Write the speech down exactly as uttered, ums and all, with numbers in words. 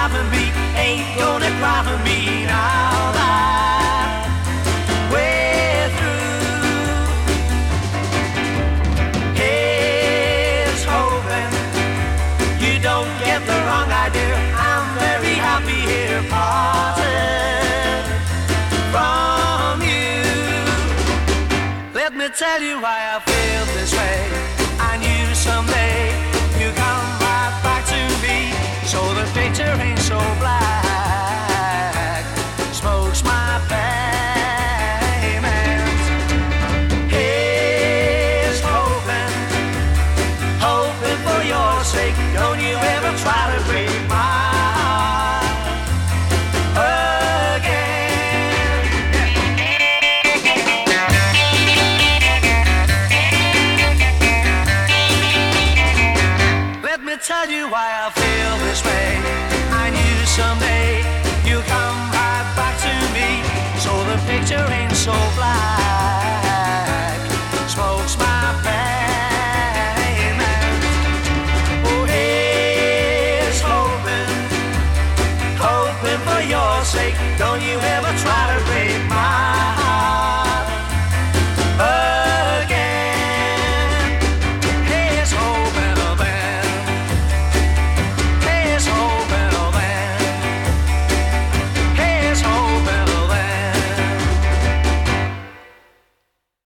cry for me, ain't gonna cry for me now that we're through. Here's hoping you don't get the wrong idea. I'm very happy here parted from you. Let me tell you why I feel this way. I knew someday you come right back to me, so the picture ain't so black. Smoke's my bag.